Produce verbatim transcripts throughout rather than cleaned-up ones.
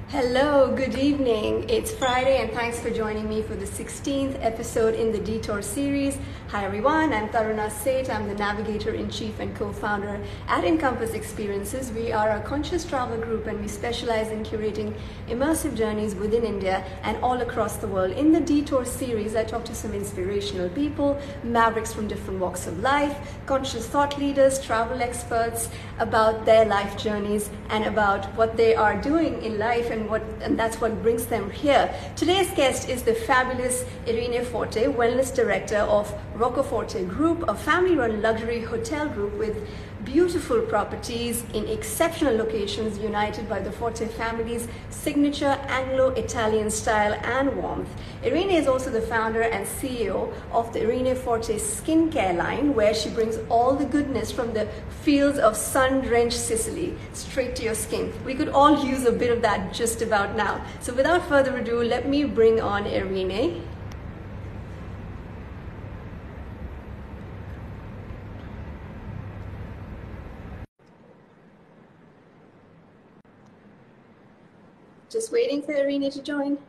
Hello, good evening. It's Friday, and thanks for joining me for the sixteenth episode in the Detour series. Hi everyone, I'm Taruna Seth. I'm the Navigator in Chief and co-founder at Encompass Experiences. We are a conscious travel group, and we specialize in curating immersive journeys within India and all across the world. In the Detour series, I talk to some inspirational people, mavericks from different walks of life, conscious thought leaders, travel experts about their life journeys and about what they are doing in life, and what and that's what brings them here. Today's guest is the fabulous Irene Forte, Wellness Director of Rocco Forte Group, a family-run luxury hotel group with beautiful properties in exceptional locations, united by the Forte family's signature Anglo-Italian style and warmth. Irene is also the founder and C E O of the Irene Forte skincare line, where she brings all the goodness from the fields of sun-drenched Sicily straight to your skin. We could all use a bit of that just about now. So without further ado, let me bring on Irene. Just waiting for Irene to join.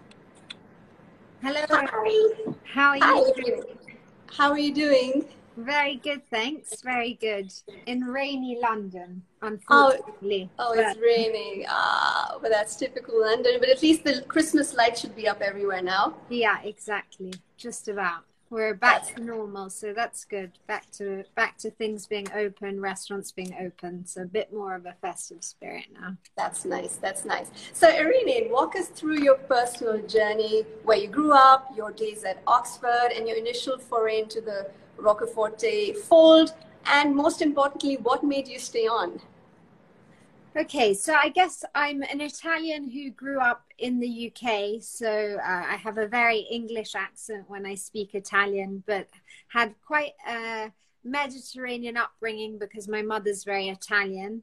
Hello. Hi. How are you? Hi, Irene. How are you doing? Very good, thanks. Very good. In rainy London, Oh, unfortunately. oh, but it's raining. Ah, but that's typical London. But at least the Christmas lights should be up everywhere now. yeah, exactly. Just about. We're back That's to normal, so that's good. Back to back to things being open, restaurants being open, so a bit more of a festive spirit now. that's nice. That's nice. So, Irene, walk us through your personal journey, where you grew up, your days at Oxford, and your initial foray into the Roccaforte fold, and most importantly, what made you stay on? Okay, so I guess I'm an Italian who grew up in the U K, so uh, I have a very English accent when I speak Italian, but had quite a Mediterranean upbringing because my mother's very Italian.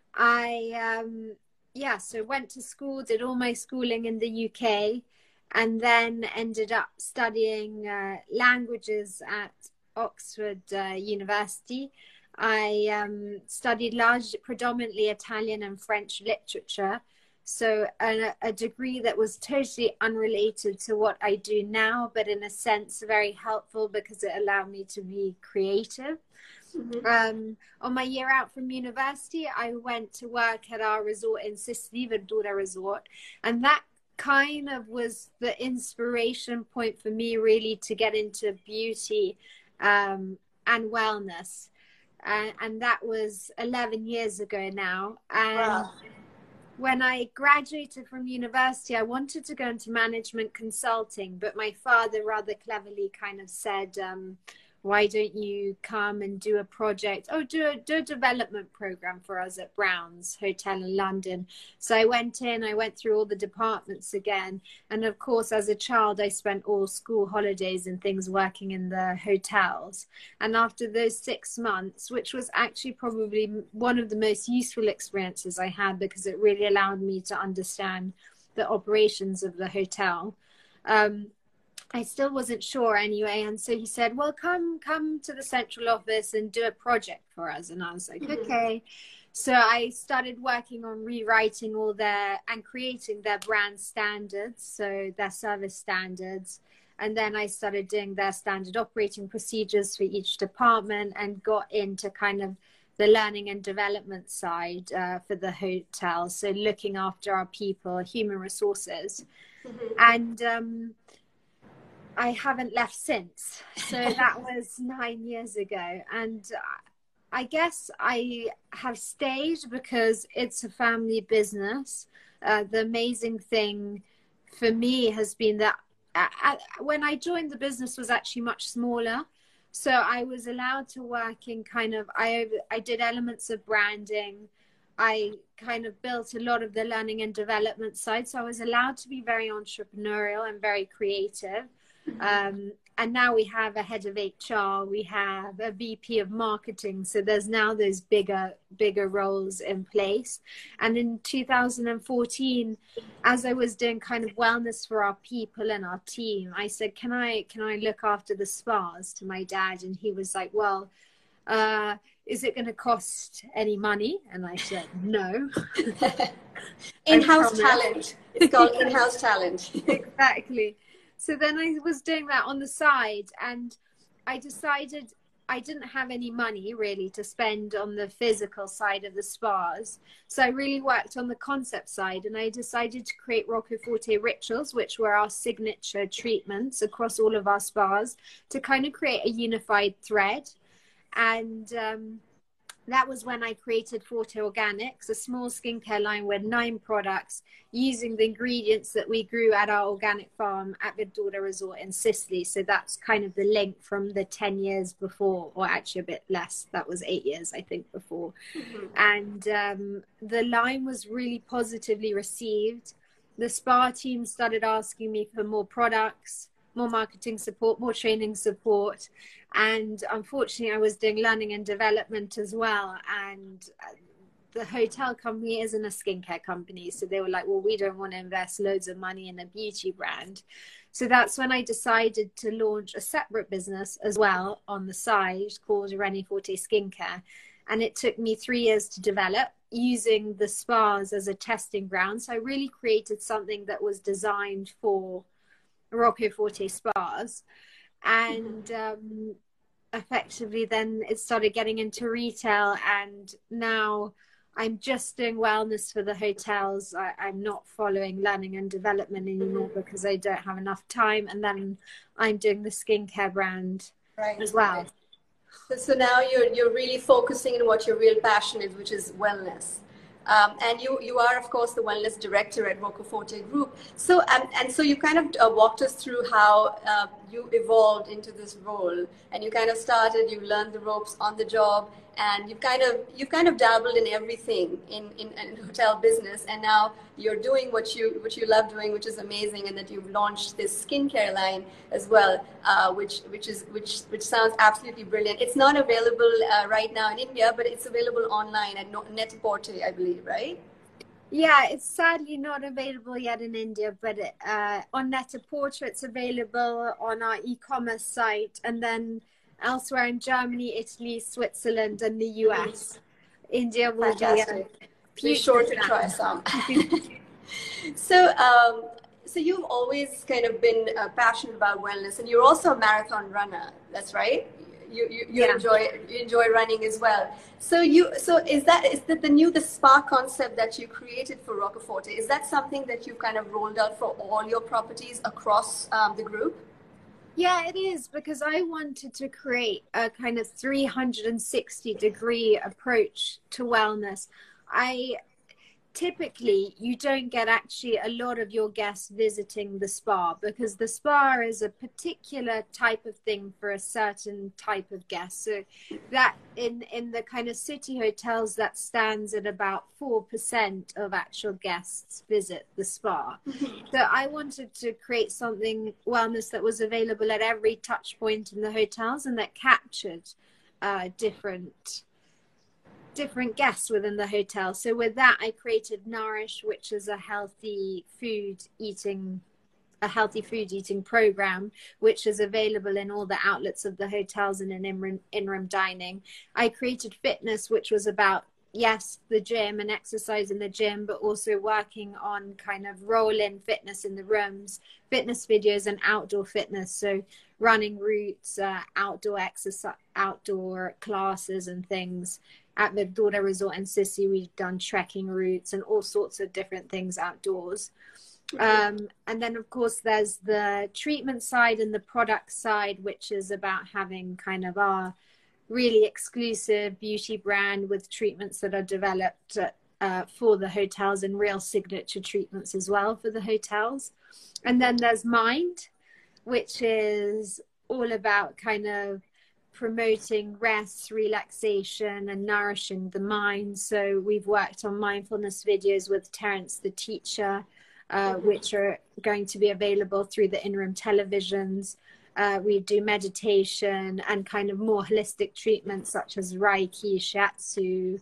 I, um, yeah, so went to school, did all my schooling in the U K, and then ended up studying uh, languages at Oxford uh, University. I um, studied large, predominantly Italian and French literature. So a, a degree that was totally unrelated to what I do now, but in a sense very helpful because it allowed me to be creative. Mm-hmm. Um, on my year out from university, I went to work at our resort in Sicily, Verdura Resort, and that kind of was the inspiration point for me really to get into beauty um, and wellness. Uh, and that was eleven years ago now. And Wow. when I graduated from university, I wanted to go into management consulting, but my father rather cleverly kind of said, um, why don't you come and do a project? Oh, do a, do a development program for us at Brown's Hotel in London. So I went in, I went through all the departments again. And of course, as a child, I spent all school holidays and things working in the hotels. And after those six months, which was actually probably one of the most useful experiences I had because it really allowed me to understand the operations of the hotel. Um, I still wasn't sure anyway. And so he said, well, come, come to the central office and do a project for us. And I was like, Mm-hmm. okay. So I started working on rewriting all their and creating their brand standards. So their service standards. And then I started doing their standard operating procedures for each department and got into kind of the learning and development side uh, for the hotel. So looking after our people, human resources. Mm-hmm. And, um, I haven't left since. So that was nine years ago. And I guess I have stayed because it's a family business. Uh, the amazing thing for me has been that uh, when I joined, the business was actually much smaller. So I was allowed to work in kind of, I, I did elements of branding. I kind of built a lot of the learning and development side. So I was allowed to be very entrepreneurial and very creative. Um, and now we have a head of H R, we have a V P of marketing. So there's now those bigger, bigger roles in place. And in two thousand fourteen, as I was doing kind of wellness for our people and our team, I said, can I, can I look after the spas to my dad? And he was like, well, uh, is it going to cost any money? And I said, no. In-house talent. It's called in-house talent. Exactly. So then I was doing that on the side, and I decided I didn't have any money really to spend on the physical side of the spas. So I really worked on the concept side, and I decided to create Roccoforte Rituals, which were our signature treatments across all of our spas, to kind of create a unified thread. And um, that was when I created Forte Organics, a small skincare line with nine products using the ingredients that we grew at our organic farm at Verdura Resort in Sicily. So that's kind of the link from the ten years before, or actually a bit less. That was eight years, I think, before. Mm-hmm. And um, the line was really positively received. The spa team started asking me for more products, more marketing support, more training support. And unfortunately, I was doing learning and development as well. And the hotel company isn't a skincare company. So they were like, well, we don't want to invest loads of money in a beauty brand. So that's when I decided to launch a separate business as well on the side called Reni Forte Skincare. And it took me three years to develop, using the spas as a testing ground. So I really created something that was designed for Roccoforte spas. And um, effectively then it started getting into retail, and now I'm just doing wellness for the hotels. I, I'm not following learning and development anymore because I don't have enough time, and then I'm doing the skincare brand right, as well. Right. So, so now you're you're really focusing on what your real passion is, which is wellness. Um, and you, you are, of course, the wellness director at Roccoforte Group. So, um, and so you kind of uh, walked us through how uh, you evolved into this role, and you kind of started, you learned the ropes on the job, and you've kind of, you've kind of dabbled in everything in, in, in hotel business. And now you're doing what you, what you love doing, which is amazing. And that you've launched this skincare line as well, uh, which, which is, which, which sounds absolutely brilliant. It's not available uh, right now in India, but it's available online at Net-a-Porter, I believe, right? Yeah, it's sadly not available yet in India, but uh, on Net-a-Porter it's available on our e-commerce site, and then elsewhere in Germany, Italy, Switzerland, and the U S. India will Fantastic. be be sure to try some. so, um, so you've always kind of been uh, passionate about wellness, and you're also a marathon runner. That's right. You you, you yeah. enjoy you enjoy running as well. So you so is that is that the new the spa concept that you created for Roccoforte? Is that something that you've kind of rolled out for all your properties across um, the group? Yeah, it is, because I wanted to create a kind of three hundred sixty degree approach to wellness. I typically, you don't get actually a lot of your guests visiting the spa, because the spa is a particular type of thing for a certain type of guest. So that in, in the kind of city hotels, that stands at about four percent of actual guests visit the spa. Mm-hmm. So I wanted to create something wellness that was available at every touch point in the hotels, and that captured uh, different different guests within the hotel. So with that, I created Nourish, which is a healthy food eating, a healthy food eating program, which is available in all the outlets of the hotels and in in-room, in-room dining. I created Fitness, which was about, yes, the gym and exercise in the gym, but also working on kind of roll-in fitness in the rooms, fitness videos and outdoor fitness. So running routes, uh, outdoor exercise, outdoor classes and things. At Verdura Resort in Sicily, we've done trekking routes and all sorts of different things outdoors. Um, and then, of course, there's the treatment side and the product side, which is about having kind of our really exclusive beauty brand with treatments that are developed uh, for the hotels, and real signature treatments as well for the hotels. And then there's Mind, which is all about kind of promoting rest, relaxation, and nourishing the mind. So we've worked on mindfulness videos with Terence the Teacher, uh, mm-hmm. which are going to be available through the in-room televisions. Uh, we do meditation and kind of more holistic treatments such as Reiki, Shiatsu.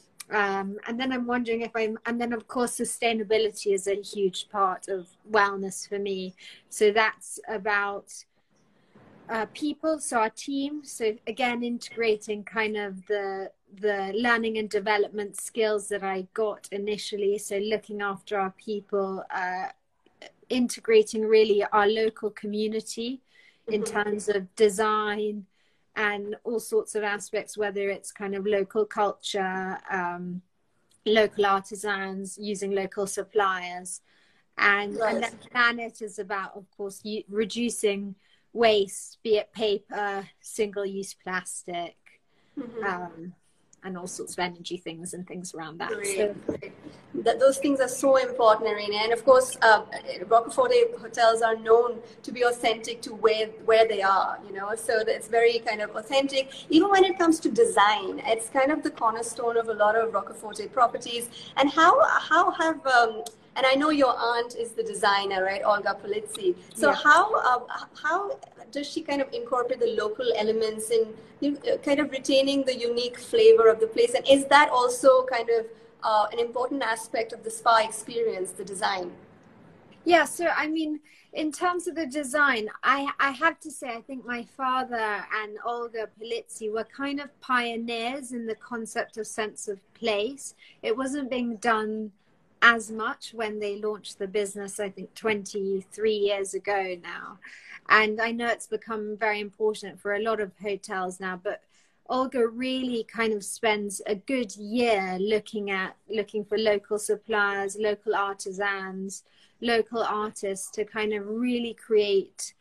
Um, and then I'm wondering if I'm, and then of course, sustainability is a huge part of wellness for me. So that's about uh, people, so our team. So again, integrating kind of the the learning and development skills that I got initially. So looking after our people, uh, integrating really our local community in Mm-hmm. terms of design and all sorts of aspects, whether it's kind of local culture, um, local artisans, using local suppliers. And, and Right. then planet is about, of course, you, reducing waste, be it paper, single-use plastic, Mm-hmm. um, and all sorts of energy things and things around that. So, Great, great. That those things are so important, Irene. And of course, uh, Roccaforte hotels are known to be authentic to where where they are. You know, so it's very kind of authentic. Even when it comes to design, it's kind of the cornerstone of a lot of Roccaforte properties. And how how have um, and I know your aunt is the designer, right, Olga Polizzi. So yeah. how uh, how does she kind of incorporate the local elements in you know, kind of retaining the unique flavor of the place? And is that also kind of uh, an important aspect of the spa experience, the design? Yeah, so I mean, in terms of the design, I, I have to say, I think my father and Olga Polizzi were kind of pioneers in the concept of sense of place. It wasn't being done as much when they launched the business, I think twenty-three years ago now. And I know it's become very important for a lot of hotels now, but Olga really kind of spends a good year looking at looking for local suppliers, local artisans, local artists to kind of really create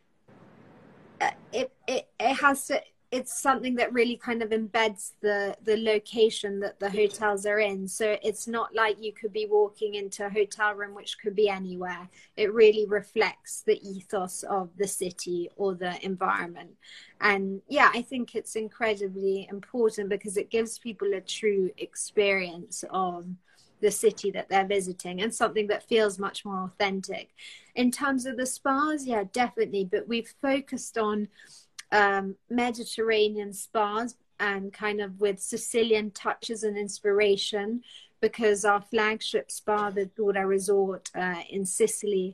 uh, it, it it has to it's something that really kind of embeds the the location that the hotels are in. So it's not like you could be walking into a hotel room which could be anywhere. It really reflects the ethos of the city or the environment. And yeah, I think it's incredibly important because it gives people a true experience of the city that they're visiting and something that feels much more authentic. In terms of the spas, yeah, definitely. But we've focused on um, Mediterranean spas and kind of with Sicilian touches and inspiration, because our flagship spa, the Dura Resort uh, in Sicily,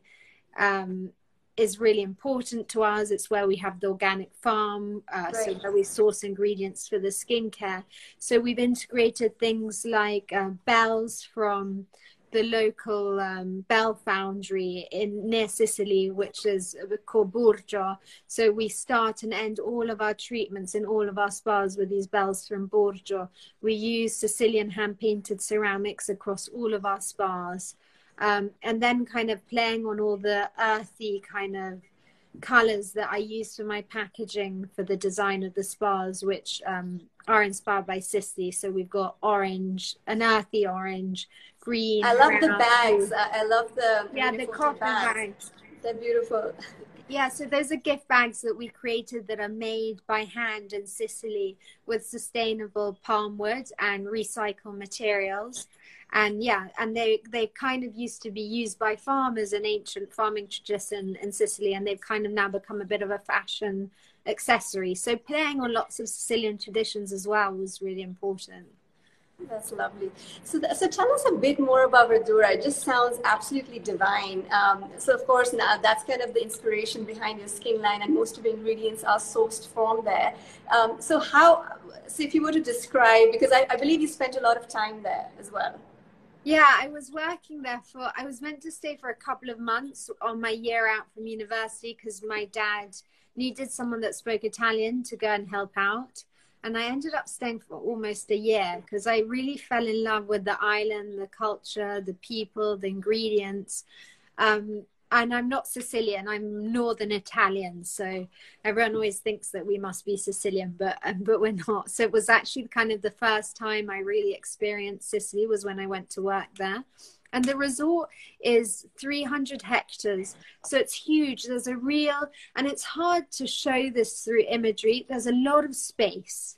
um, is really important to us. It's where we have the organic farm, uh, right. So where we source ingredients for the skincare. So we've integrated things like uh, bells from the local um, bell foundry in near Sicily, which is called Borgia. So we start and end all of our treatments in all of our spas with these bells from Borgia. We use Sicilian hand-painted ceramics across all of our spas. Um, and then kind of playing on all the earthy kind of colors that I use for my packaging for the design of the spas, which um, are inspired by Sicily. So we've got orange, an earthy orange, green. I love brown, the bags. Blue. I love the yeah, the cotton bags. bags. They're beautiful. Yeah, so those are gift bags that we created that are made by hand in Sicily with sustainable palm wood and recycled materials. And yeah, and they they kind of used to be used by farmers in ancient farming tradition in Sicily, and they've kind of now become a bit of a fashion accessory. So playing on lots of Sicilian traditions as well was really important. That's lovely. So, th- so tell us a bit more about Verdura. It just sounds absolutely divine. Um, so, of course, now that's kind of the inspiration behind your skin line, and most of the ingredients are sourced from there. Um, so, how? So, if you were to describe, because I, I believe you spent a lot of time there as well. Yeah, I was working there for, I was meant to stay for a couple of months on my year out from university because my dad needed someone that spoke Italian to go and help out. And I ended up staying for almost a year because I really fell in love with the island, the culture, the people, the ingredients. Um, and I'm not Sicilian, I'm Northern Italian. So everyone always thinks that we must be Sicilian, but um, but we're not. So it was actually kind of the first time I really experienced Sicily was when I went to work there. And the resort is three hundred hectares. So it's huge. There's a real, and it's hard to show this through imagery. There's a lot of space.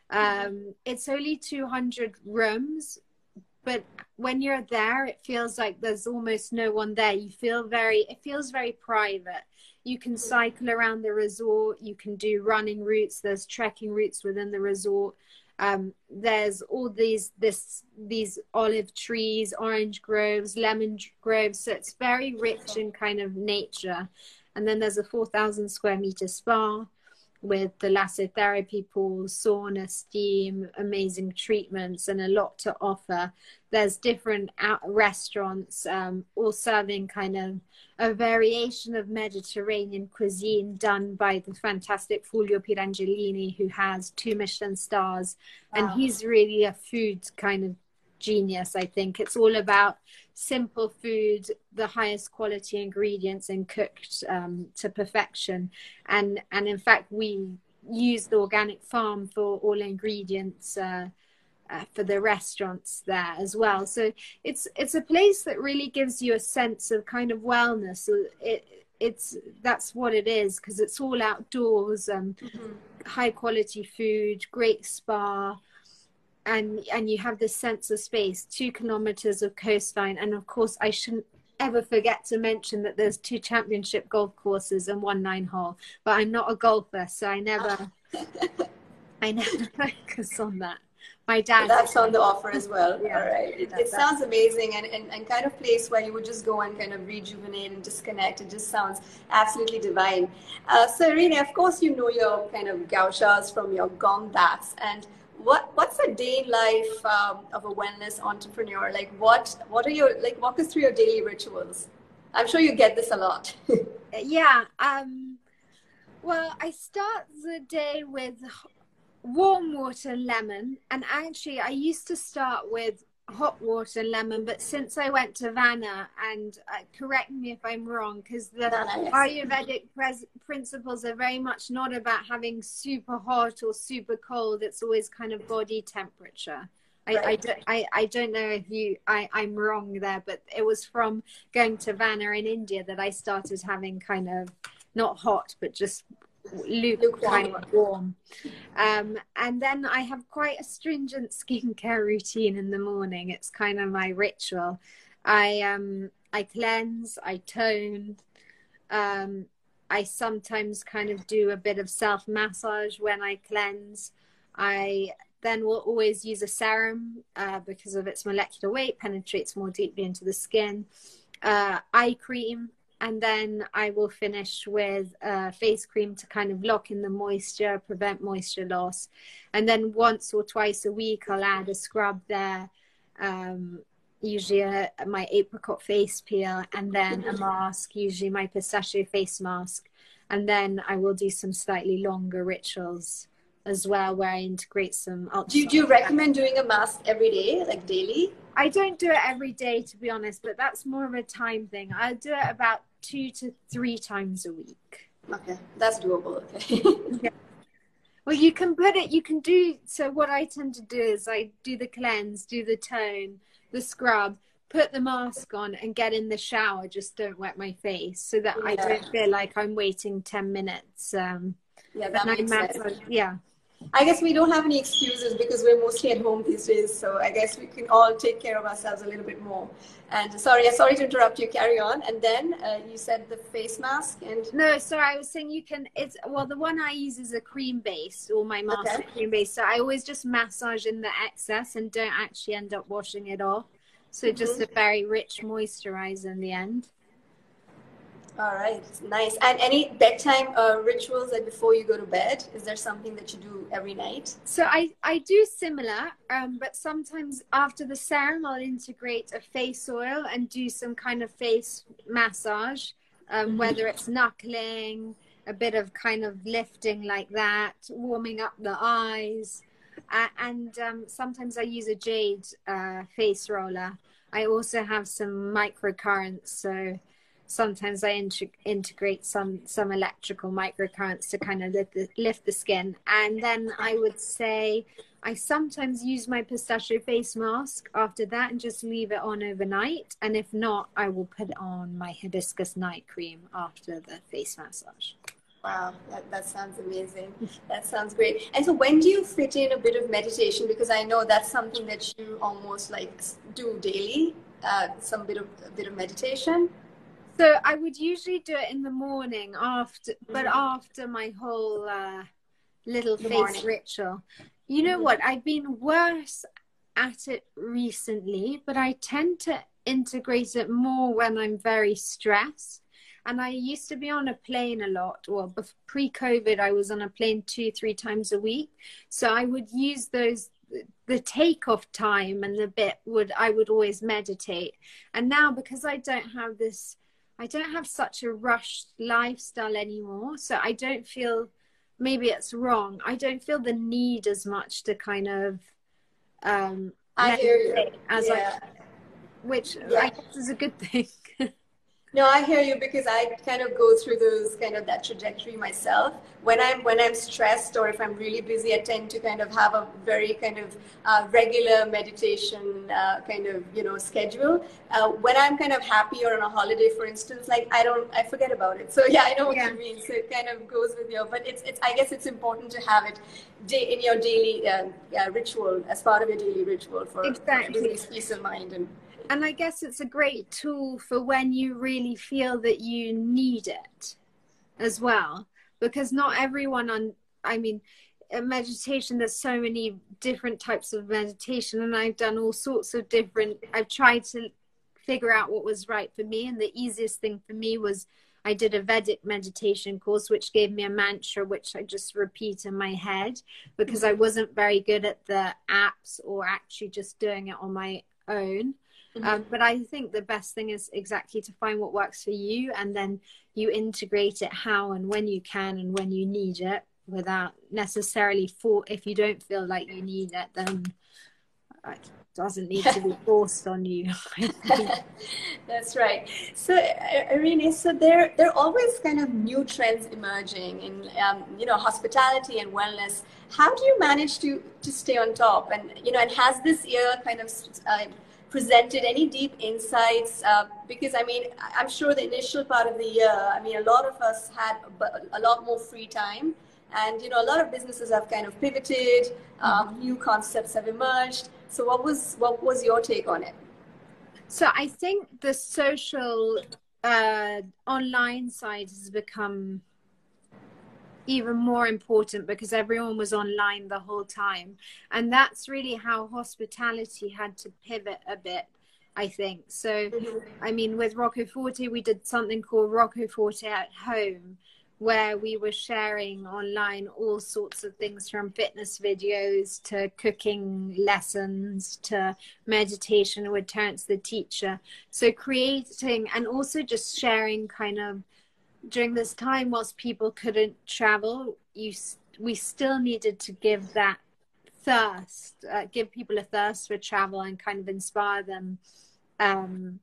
Um, it's only two hundred rooms, but when you're there, it feels like there's almost no one there. You feel very, it feels very private. You can cycle around the resort. You can do running routes. There's trekking routes within the resort. Um, there's all these this these olive trees, orange groves, lemon groves. So it's very rich in kind of nature. And then there's a four thousand square meter spa with thalassotherapy pool, sauna, steam, amazing treatments, and a lot to offer. There's different out restaurants, um, all serving kind of a variation of Mediterranean cuisine done by the fantastic Fulvio Pirangelini, who has two Michelin stars. Wow. And he's really a food kind of genius, I think. It's all about simple food, the highest quality ingredients, and cooked um, to perfection. And and in fact, we use the organic farm for all ingredients uh, uh, for the restaurants there as well. So it's it's a place that really gives you a sense of kind of wellness. So it it's that's what it is, because it's all outdoors, um, mm-hmm. high quality food, great spa. And and you have this sense of space, two kilometers of coastline. And of course, I shouldn't ever forget to mention that there's two championship golf courses and one nine hole. But I'm not a golfer, so I never, I never focus on that. My dad. That's on the offer as well. Yeah, all right. It, it sounds amazing, and, and, and kind of place where you would just go and kind of rejuvenate and disconnect. It just sounds absolutely divine. Uh, so Irene, of course, you know your kind of gauchas from your gong baths. And What what's a day in life um, of a wellness entrepreneur? Like what what are your like walk us through your daily rituals? I'm sure you get this a lot. Yeah. Um, well, I start the day with warm water and lemon, and actually I used to start with hot water and lemon, but since I went to Vanna, and uh, correct me if I'm wrong, because the Vanna, yes. Ayurvedic pres- principles are very much not about having super hot or super cold. It's always kind of body temperature. I, right. I, don't, I, I don't know if you I, I'm wrong there, but it was from going to Vanna in India that I started having kind of not hot, but just luke kind of warm. Um, and then I have quite a stringent skincare routine in the morning. It's kind of my ritual. I um I cleanse, I tone. Um, I sometimes kind of do a bit of self massage when I cleanse. I then will always use a serum uh, because of its molecular weight, penetrates more deeply into the skin. Uh, eye cream. And then I will finish with a face cream to kind of lock in the moisture, prevent moisture loss. And then once or twice a week, I'll add a scrub there, um, usually a, my apricot face peel, and then a mask, usually my pistachio face mask. And then I will do some slightly longer rituals as well, where I integrate some ultrasound. Do you, do you recommend doing a mask every day, like daily? I don't do it every day, to be honest, but that's more of a time thing. I do it about two to three times a week. Okay, that's doable. Okay. Yeah. Well, you can put it, you can do, so what I tend to do is I do the cleanse, do the tone, the scrub, put the mask on and get in the shower, just don't wet my face, so that yeah. I don't feel like I'm waiting ten minutes. Um, yeah, that makes massage, sense. Yeah. I guess we don't have any excuses because we're mostly at home these days. So I guess we can all take care of ourselves a little bit more. And sorry, sorry to interrupt you. Carry on. And then uh, you said the face mask and no, sorry, I was saying you can. It's well, the one I use is a cream base, or my mask okay. cream base. So I always just massage in the excess and don't actually end up washing it off. So mm-hmm. just a very rich moisturizer in the end. All right, nice. And any bedtime uh, rituals like before you go to bed? Is there something that you do every night? So I, I do similar, um, but sometimes after the serum, I'll integrate a face oil and do some kind of face massage, um, mm-hmm. whether it's knuckling, a bit of kind of lifting like that, warming up the eyes. Uh, and um, sometimes I use a jade uh, face roller. I also have some microcurrents, so sometimes I int- integrate some some electrical microcurrents to kind of lift the, lift the skin. And then I would say I sometimes use my pistachio face mask after that and just leave it on overnight. And if not, I will put on my hibiscus night cream after the face massage. Wow, that, that sounds amazing. That sounds great. And so when do you fit in a bit of meditation? Because I know that's something that you almost like do daily, uh, some bit of a bit of meditation. So I would usually do it in the morning after, but mm-hmm. after my whole uh, little the face morning. ritual. You know mm-hmm. what? I've been worse at it recently, but I tend to integrate it more when I'm very stressed. And I used to be on a plane a lot. Well, pre-COVID, I was on a plane two, three times a week. So I would use those, the takeoff time and the bit would, I would always meditate. And now because I don't have this, I don't have such a rushed lifestyle anymore. So I don't feel, maybe it's wrong, I don't feel the need as much to kind of um, I hear you. as yeah. I, which yeah. I guess is a good thing. No, I hear you, because I kind of go through those kind of that trajectory myself. When I'm when I'm stressed or if I'm really busy, I tend to kind of have a very kind of uh, regular meditation uh, kind of you know schedule. Uh, when I'm kind of happy or on a holiday, for instance, like I don't I forget about it. So yeah, I know what Yeah. you mean. So it kind of goes with you, but it's it's I guess it's important to have it day, in your daily uh, yeah, ritual, as part of your daily ritual for, Exactly. for everybody's peace of mind. And And I guess it's a great tool for when you really feel that you need it as well. Because not everyone, on, I mean, in meditation, there's so many different types of meditation. And I've done all sorts of different, I've tried to figure out what was right for me. And the easiest thing for me was I did a Vedic meditation course, which gave me a mantra, which I just repeat in my head, because I wasn't very good at the apps or actually just doing it on my own. Mm-hmm. Um, but I think the best thing is exactly to find what works for you, and then you integrate it how and when you can and when you need it, without necessarily for if you don't feel like you need it, then it doesn't need to be forced on you. That's right. So Irene, so there there are always kind of new trends emerging in um, you know hospitality and wellness. How do you manage to to stay on top? And you know, and has this year kind of uh, presented any deep insights? Uh, because I mean, I'm sure the initial part of the year, I mean, a lot of us had a lot more free time, and you know, a lot of businesses have kind of pivoted. Um, mm-hmm. New concepts have emerged. So, what was what was your take on it? So, I think the social uh, online side has become even more important because everyone was online the whole time, and that's really how hospitality had to pivot a bit, I think. So mm-hmm. I mean, with Rocco Forte, we did something called Rocco Forte at Home, where we were sharing online all sorts of things, from fitness videos to cooking lessons to meditation with Terence the teacher. So creating, and also just sharing kind of during this time, whilst people couldn't travel, you we still needed to give that thirst, uh, give people a thirst for travel, and kind of inspire them um,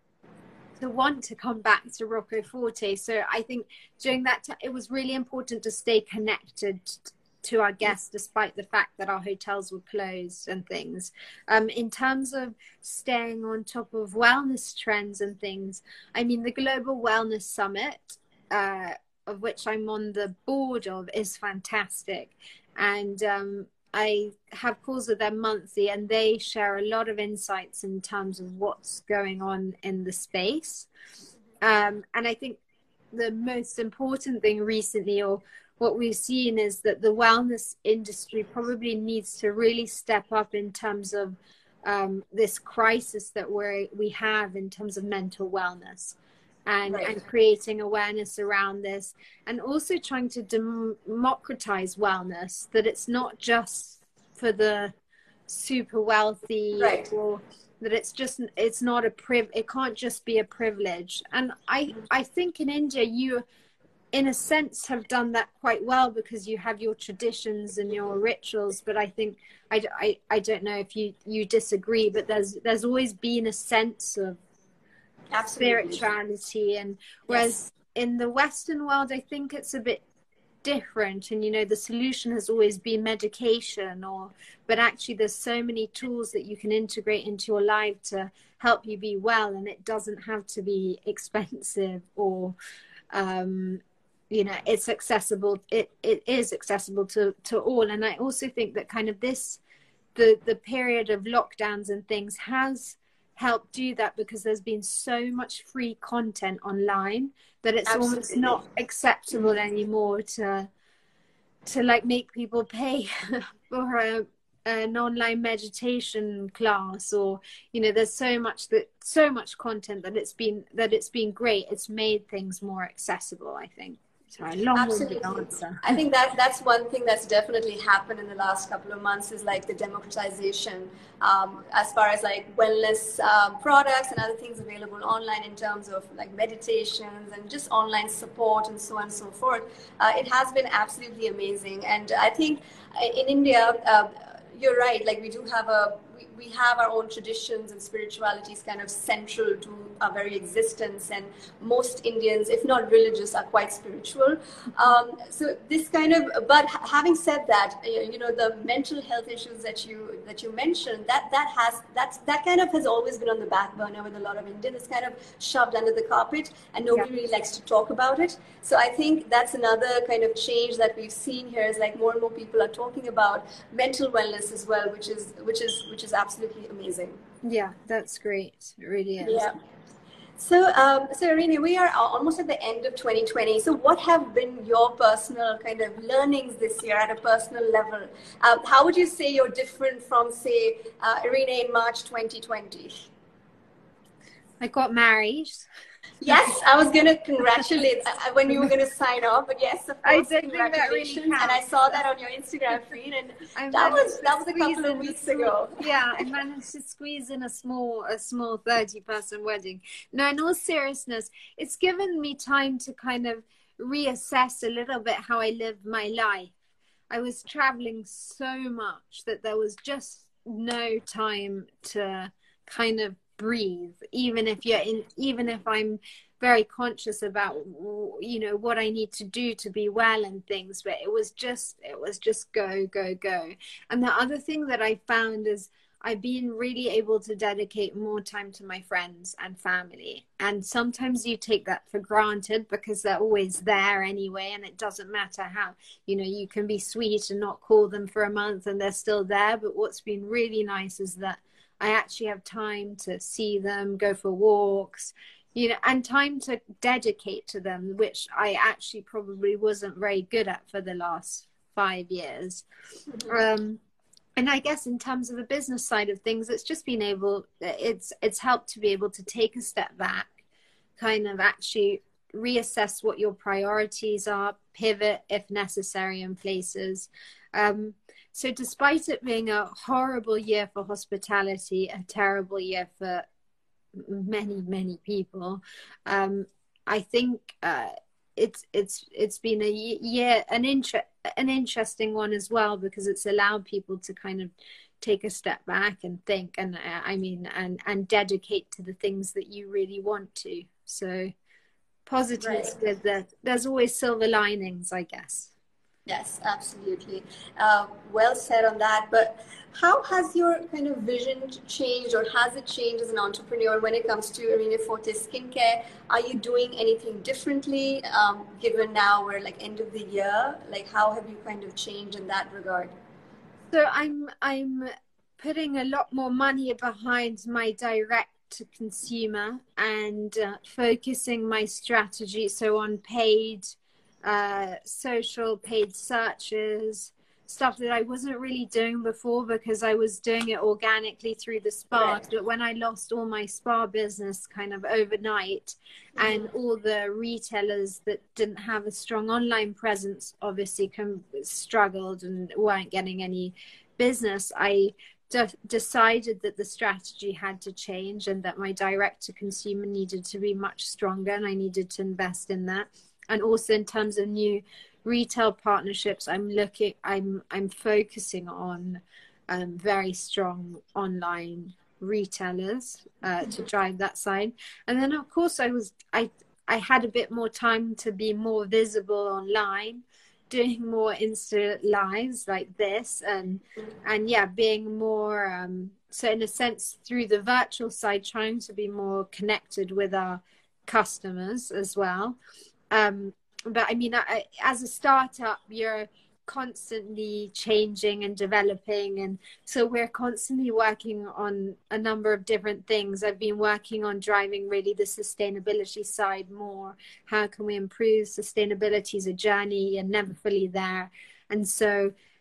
to want to come back to Rocco Forte. So I think during that time, it was really important to stay connected to our guests, despite the fact that our hotels were closed and things. Um, in terms of staying on top of wellness trends and things, I mean, the Global Wellness Summit, Uh, of which I'm on the board of, is fantastic, and um, I have calls with them monthly, and they share a lot of insights in terms of what's going on in the space. Um, and I think the most important thing recently, or what we've seen, is that the wellness industry probably needs to really step up in terms of um, this crisis that we we have in terms of mental wellness. And, right. and creating awareness around this, and also trying to democratize wellness, that it's not just for the super wealthy, right. or that it's just it's not a priv it can't just be a privilege. And I I think in India you in a sense have done that quite well, because you have your traditions and your rituals, but I think I, I, I don't know if you you disagree, but there's there's always been a sense of Absolutely. spirituality, and whereas yes. in the Western world I think it's a bit different, and you know the solution has always been medication, or but actually there's so many tools that you can integrate into your life to help you be well, and it doesn't have to be expensive, or um you know it's accessible it it is accessible to to all. And I also think that kind of this the the period of lockdowns and things has help do that, because there's been so much free content online that it's Absolutely. almost not acceptable anymore to to like make people pay for a an online meditation class, or you know, there's so much that so much content that it's been that it's been great. It's made things more accessible, I think. Sorry, long-winded answer. I think that that's one thing that's definitely happened in the last couple of months is like the democratization um, as far as like wellness um, products and other things available online in terms of like meditations and just online support and so on and so forth. Uh, it has been absolutely amazing. And I think in India, uh, you're right, like we do have a we, we have our own traditions and spiritualities kind of central to our very existence, and most Indians, if not religious, are quite spiritual. Um, so this kind of, but having said that, you know, the mental health issues that you that you mentioned, that that has that's that kind of has always been on the back burner with a lot of Indians. It's kind of shoved under the carpet, and nobody yeah. really likes to talk about it. So I think that's another kind of change that we've seen here, is like more and more people are talking about mental wellness as well, which is which is which is absolutely amazing. Yeah, that's great. It really is. Yeah. So, um, so Irini, we are almost at the end of twenty twenty. So what have been your personal kind of learnings this year at a personal level? Um, how would you say you're different from, say, uh, Irini in March twenty twenty? I got married. Yes, I was going to congratulate uh, when you were going to sign off, but yes, of course, I didn't think that really counts. And I saw that on your Instagram feed, and I that was that was a couple of weeks small, ago. Yeah, I managed to squeeze in a small a small thirty person wedding. No, in all seriousness, it's given me time to kind of reassess a little bit how I lived my life. I was traveling so much that there was just no time to kind of breathe, even if you're in even if I'm very conscious about, you know, what I need to do to be well and things, but it was just it was just go go go. And the other thing that I found is I've been really able to dedicate more time to my friends and family, and sometimes you take that for granted because they're always there anyway, and it doesn't matter how, you know, you can be sweet and not call them for a month and they're still there. But what's been really nice is that I actually have time to see them, go for walks, you know, and time to dedicate to them, which I actually probably wasn't very good at for the last five years. Mm-hmm. Um, and I guess in terms of the business side of things, it's just been able, it's, it's helped to be able to take a step back, kind of actually reassess what your priorities are, pivot if necessary in places. Um, So despite it being a horrible year for hospitality, a terrible year for many, many people, um, I think uh, it's it's it's been a year an inter- an interesting one as well, because it's allowed people to kind of take a step back and think, and uh, I mean, and and dedicate to the things that you really want to. So positives, right. There, there's always silver linings, I guess. Yes, absolutely. Uh, well said on that. But how has your kind of vision changed, or has it changed as an entrepreneur when it comes to Irini Forte Skincare? Are you doing anything differently, um, given now we're like end of the year? Like, how have you kind of changed in that regard? So I'm I'm putting a lot more money behind my direct to consumer and uh, focusing my strategy so on paid uh social, paid searches, stuff that I wasn't really doing before because I was doing it organically through the spa. Right. But when I lost all my spa business kind of overnight, mm-hmm. and all the retailers that didn't have a strong online presence obviously com- struggled and weren't getting any business, I de- decided that the strategy had to change and that my direct to consumer needed to be much stronger, and I needed to invest in that. And also in terms of new retail partnerships, I'm looking, I'm, I'm focusing on um, very strong online retailers uh, to drive that side. And then of course I was, I, I had a bit more time to be more visible online, doing more Insta lives like this, and, and yeah, being more, um, so in a sense through the virtual side, trying to be more connected with our customers as well. Um, but I mean, I, as a startup, you're constantly changing and developing. And so we're constantly working on a number of different things. I've been working on driving really the sustainability side more. How can we improve? Sustainability is a journey and never fully there. And so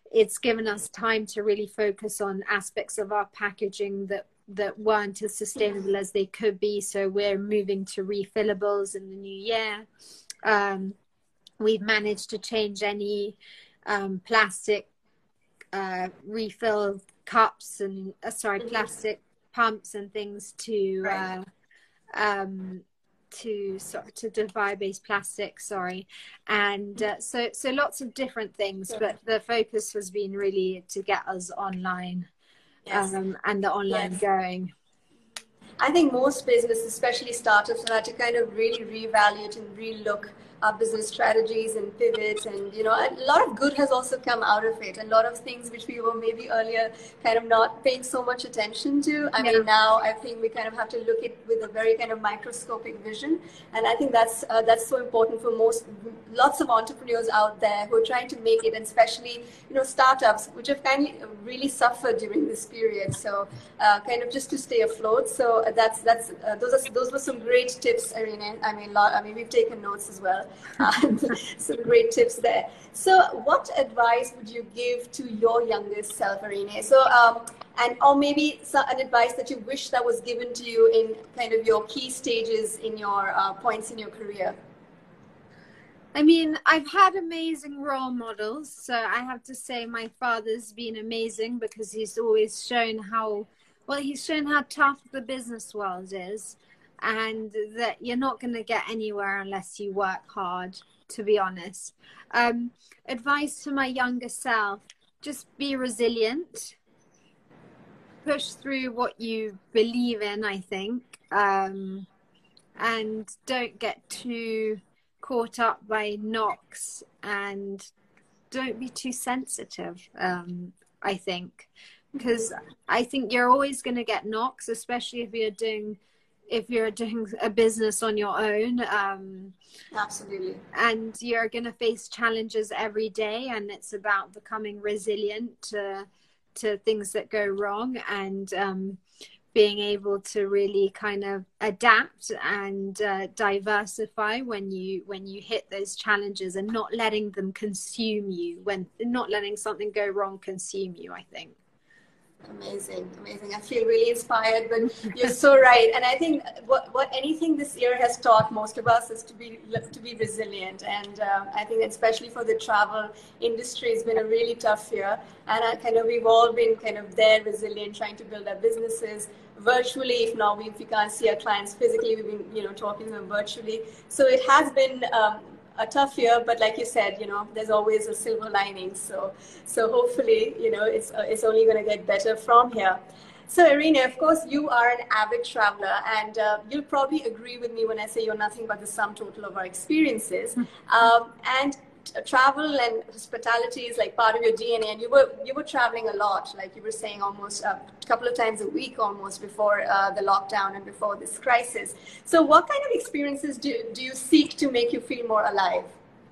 it's given us time to really focus on aspects of our packaging that that weren't as sustainable as they could be. So we're moving to refillables in the new year. Um, we've managed to change any um, plastic uh, refill cups and uh, sorry, Mm-hmm. plastic pumps and things to Right. uh, um, to so, to bio-based plastic. Sorry, and uh, so so lots of different things, Sure. but the focus has been really to get us online. Yes. Um, and the online Yes. going. I think most businesses, especially startups, have had to kind of really reevaluate and relook our business strategies and pivots. And, you know, a lot of good has also come out of it. A lot of things which we were maybe earlier kind of not paying so much attention to. I Yeah. mean, now I think we kind of have to look at with a very kind of microscopic vision. And I think that's uh, that's so important for most, lots of entrepreneurs out there who are trying to make it, and especially, you know, startups, which have kind of really suffered during this period. So uh, kind of just to stay afloat. So that's that's uh, those are those were some great tips, Irene. I mean, lot, I mean, we've taken notes as well. Uh, some great tips there. So, what advice would you give to your youngest self, Irene? So, um, and or maybe some, an advice that you wish that was given to you in kind of your key stages in your uh, points in your career. I mean, I've had amazing role models. So I have to say my father's been amazing because he's always shown how, well, he's shown how tough the business world is, and that you're not going to get anywhere unless you work hard, to be honest. Um, advice to my younger self, just be resilient. Push through what you believe in, I think. Um, and don't get too caught up by knocks, and don't be too sensitive, um, I think. Because I think you're always going to get knocks, especially if you're doing if you're doing a business on your own. Um, Absolutely. And you're going to face challenges every day, and it's about becoming resilient to, to things that go wrong, and um, being able to really kind of adapt and uh, diversify when you when you hit those challenges, and not letting them consume you, when not letting something go wrong consume you, I think. Amazing, amazing. I feel really inspired, but you're so right. And I think what, what anything this year has taught most of us is to be to be resilient. And um, I think especially for the travel industry, it's been a really tough year. And I kind of we've all been kind of there, resilient, trying to build our businesses virtually. If not, we, if we can't see our clients physically, we've been, you know, talking to them virtually. So it has been um, a tough year, but like you said, you know, there's always a silver lining. So, so hopefully, you know, it's uh, it's only going to get better from here. So, Irene, of course, you are an avid traveler, and uh, you'll probably agree with me when I say you're nothing but the sum total of our experiences. Um, and travel and hospitality is like part of your D N A, and you were you were traveling a lot, like you were saying, almost a couple of times a week almost before uh, the lockdown and before this crisis. So what kind of experiences do, do you seek to make you feel more alive?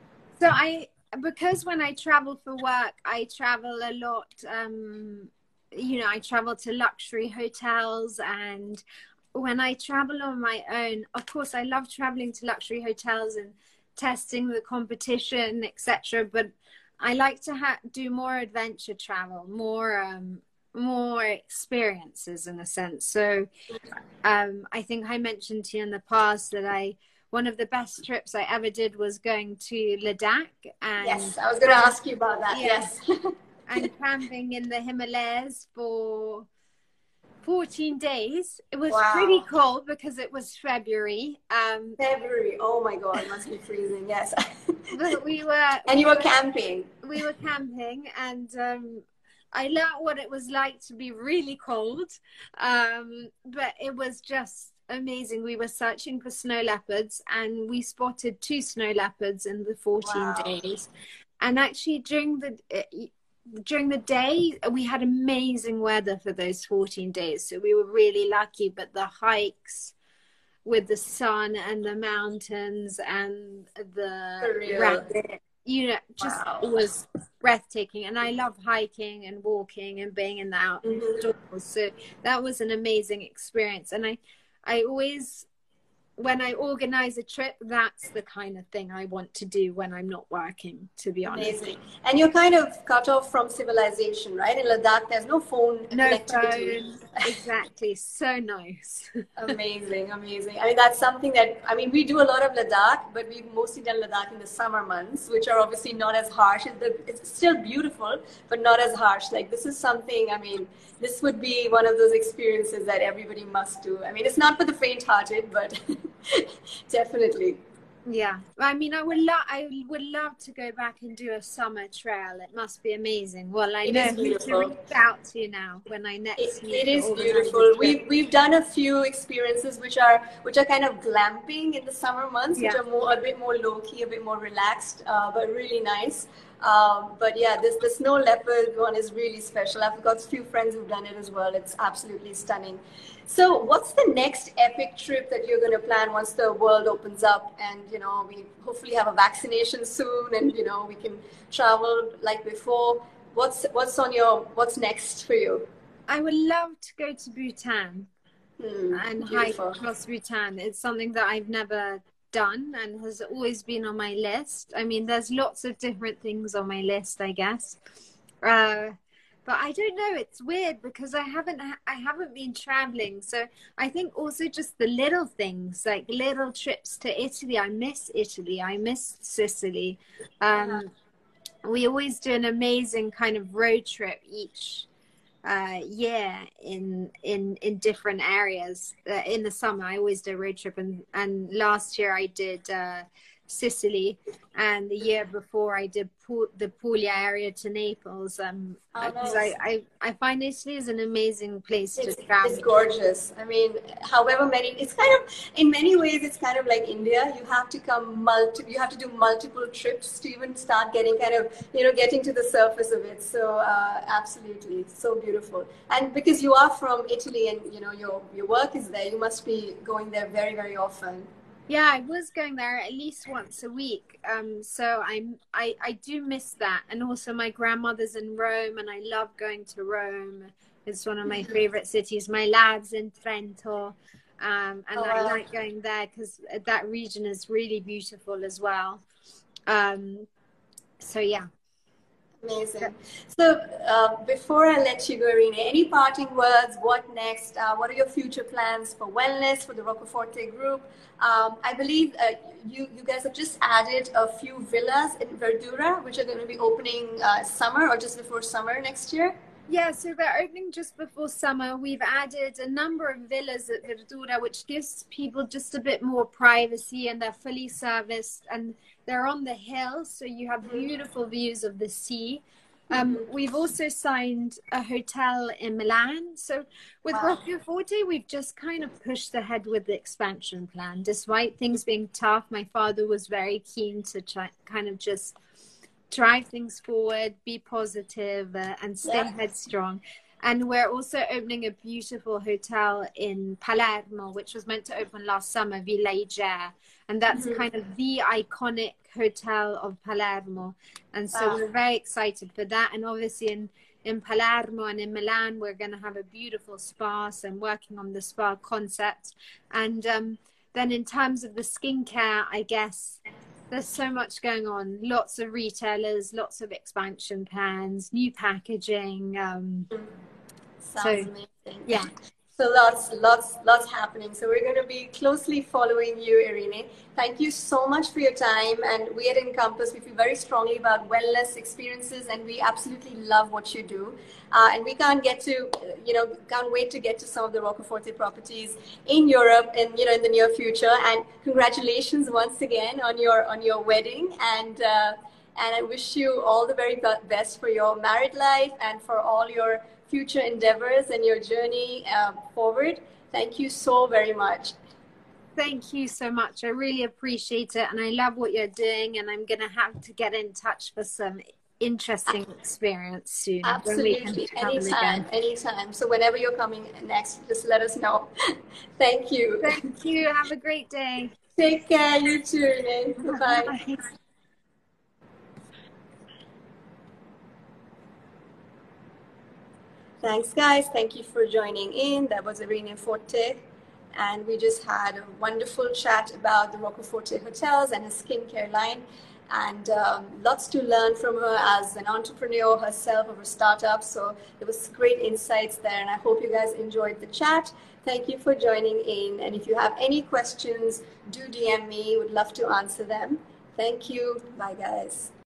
So I, because when I travel for work, I travel a lot, um, you know, I travel to luxury hotels, and when I travel on my own, of course, I love traveling to luxury hotels and testing the competition, et cetera. But I like to ha- do more adventure travel, more um, more experiences in a sense. So um, I think I mentioned to you in the past that I one of the best trips I ever did was going to Ladakh. And yes, I was going to ask you about that. Yeah. Yes, and camping in the Himalayas for fourteen days. It was wow. pretty cold because it was February. Um, February. Oh my God, it must be freezing. Yes. but we were. And we you were were, camping. We were camping, and um, I learned what it was like to be really cold. Um, but it was just amazing. We were searching for snow leopards, and we spotted two snow leopards in the fourteen Wow. days. And actually, during the during the day, we had amazing weather for those fourteen days. So we were really lucky. But the hikes with the sun and the mountains and the rabbit, you know, just wow. was breathtaking. And I love hiking and walking and being in the outdoors. Mm-hmm. So that was an amazing experience. And I, I always when I organize a trip, that's the kind of thing I want to do when I'm not working, to be honest. Amazing. And you're kind of cut off from civilization, right? In Ladakh, there's no phone No connectivity. phone. Exactly. So nice. Amazing, amazing. I mean, that's something that, I mean, we do a lot of Ladakh, but we've mostly done Ladakh in the summer months, which are obviously not as harsh. It's still beautiful, but not as harsh. Like, this is something, I mean, this would be one of those experiences that everybody must do. I mean, it's not for the faint-hearted, but definitely. Yeah, I mean, I would love, I would love to go back and do a summer trail. It must be amazing. Well, I It know is who to beautiful. reach out to now when I next It, meet. it is beautiful. We've we've done a few experiences which are which are kind of glamping in the summer months, Yeah. which are more a bit more low key, a bit more relaxed, uh, but really nice. Um, but yeah, this the snow leopard one is really special. I've got a few friends who've done it as well. It's absolutely stunning. So, what's the next epic trip that you're going to plan once the world opens up, and you know we hopefully have a vaccination soon, and you know we can travel like before? What's what's on your what's next for you? I would love to go to Bhutan Hmm, and hike beautiful. across Bhutan. It's something that I've never done and has always been on my list. I mean, there's lots of different things on my list, I guess. Uh, but I don't know. It's weird because I haven't I haven't been traveling. So I think also just the little things, like little trips to Italy. I miss Italy. I miss Sicily. Um, we always do an amazing kind of road trip each uh year in in in different areas. Uh, in the summer I always do a road trip, and and last year I did uh Sicily, and the year before I did Pu- the Puglia area to Naples. Um Oh, because nice. I, I I find Italy is an amazing place It's, to it's travel. gorgeous. I mean, however many, it's kind of, in many ways, it's kind of like India. You have to come multi, you have to do multiple trips to even start getting kind of, you know, getting to the surface of it. So, uh, absolutely, so beautiful. And because you are from Italy and, you know, your, your work is there, you must be going there very, very often. Yeah, I was going there at least once a week. Um, so I'm I I do miss that, and also my grandmother's in Rome, and I love going to Rome. It's one of my favorite cities. My lab's in Trento, um, and Oh, I wow. like going there because that region is really beautiful as well. Um, so yeah. Amazing. So, uh, before I let you go, Irene, any parting words? What next? Uh, what are your future plans for wellness for the Roccaforte group? Um, I believe uh, you you guys have just added a few villas in Verdura, which are going to be opening uh, summer or just before summer next year. Yeah, so they're opening just before summer. We've added a number of villas at Verdura, which gives people just a bit more privacy, and they're fully serviced and they're on the hill, so you have beautiful views of the sea. Um, we've also signed a hotel in Milan. So with Wow. Roccaforte, we've just kind of pushed ahead with the expansion plan. Despite things being tough, my father was very keen to try, kind of just drive things forward, be positive, uh, and stay Yeah. headstrong. And we're also opening a beautiful hotel in Palermo, which was meant to open last summer, Villa Iger. And that's Mm-hmm. kind of the iconic hotel of Palermo. And so Wow. we're very excited for that. And obviously in, in Palermo and in Milan, we're going to have a beautiful spa. So I'm working on the spa concept. And um, then in terms of the skincare, I guess, there's so much going on. Lots of retailers, lots of expansion plans, new packaging. Um, Sounds so, amazing. yeah. So lots, lots, lots happening. So we're going to be closely following you, Irene. Thank you so much for your time. And we at Encompass, we feel very strongly about wellness experiences, and we absolutely love what you do. Uh, and we can't get to, you know, can't wait to get to some of the Roccaforte properties in Europe, and you know, in the near future. And congratulations once again on your on your wedding. And uh, and I wish you all the very best for your married life and for all your future endeavors and your journey uh, forward. Thank you so very much. Thank you so much. I really appreciate it. And I love what you're doing. And I'm going to have to get in touch for some interesting experience soon. Absolutely. Anytime, anytime. So whenever you're coming next, just let us know. Thank you. Thank you. Have a great day. Take care. You too, Renee. Bye-bye. Bye. Thanks, guys. Thank you for joining in. That was Irene Forte. and we just had a wonderful chat about the Roccoforte Hotels and her skincare line. And um, lots to learn from her as an entrepreneur herself of a startup. So there was great insights there, and I hope you guys enjoyed the chat. Thank you for joining in. And if you have any questions, do D M me. Would love to answer them. Thank you. Bye, guys.